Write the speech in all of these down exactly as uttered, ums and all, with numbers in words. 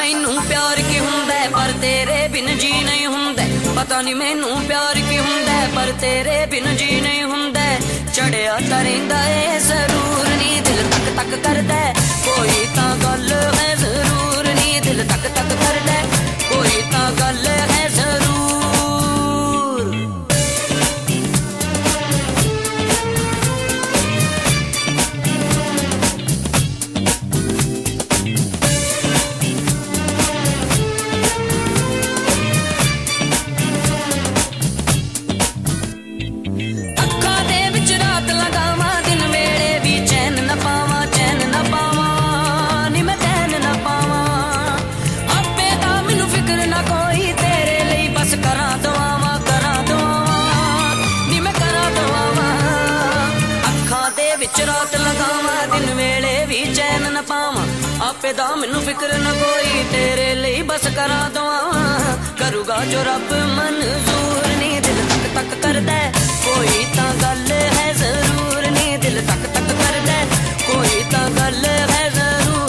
मैनू प्यार की हुंदा पर तेरे बिन जी नहीं हुंदा। पता नहीं मैनू प्यार की हुंदा पर तेरे बिन जी नहीं हुंदा। चढ़िया तां रहिंदा ए जरूर नी दिल तक तक करदा कोई तां गल है जरूर नी दिल तक तक करदा कोई तां गल है जरूर। रात लगावा दिन वेले भी चैन न पावा आपे दा मैनू फिक्र न कोई तेरे लिए बस करा दवा। करूगा जो रब मंजूर नी दिल तक तक करदा कोई तां गल है जरूर नी दिल तक तक करदा कोई तां गल है जरूर।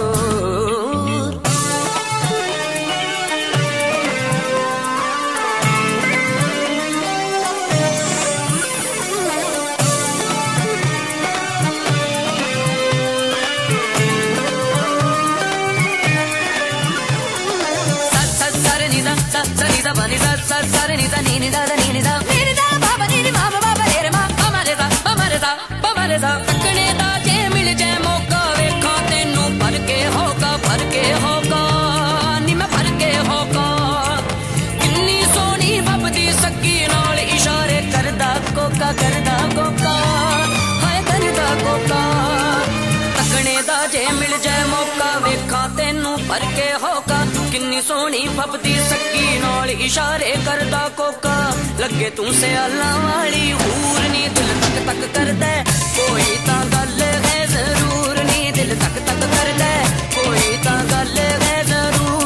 तकने दा जे मिल जाए मौका वेखा तेनू भर के होगा भर के होगा नी मैं भर के होगा। किन्नी सोहनी फबदी सकी नाल इशारे करदा कोका करदा कोका हाय करदा कोका। तकने दा जे मिल जाए मौका वेखा तेनू भर के होगा किन्नी सोहनी फबदी सकी नाल इशारे करदा कोका। लगे तू सियाला वाली हूर नी दिल तक तक करदा कोई तां गल है जरूर नी दिल तक तक करदा कोई तां गल है जरूर।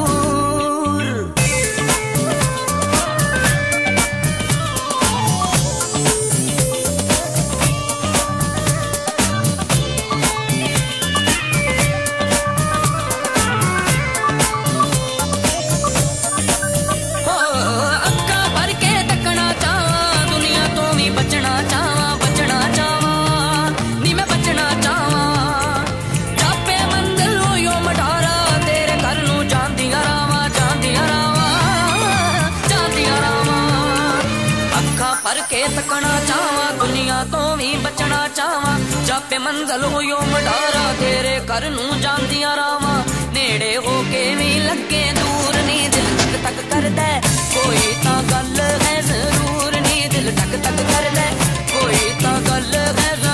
अक्का भर के तकना चावा दुनिया तो भी बचना चावा बचना चावा नी मैं बचना चावा। चापे मंदिर यो मठारा तेरे घर नू जांदियां रावां जांदियां रावां जांदियां रावां। अक्खा भर के तकना चावा दुनिया तो भी बचना चावा। चापे मंजिल यो मठारा तेरे घर नू जांदियां रावां। नेड़े हो के भी लगे दूर नी दिल तक तक करदा कोई तां गल है जरूर नी दिल तक तक करदा कोई तां गल है।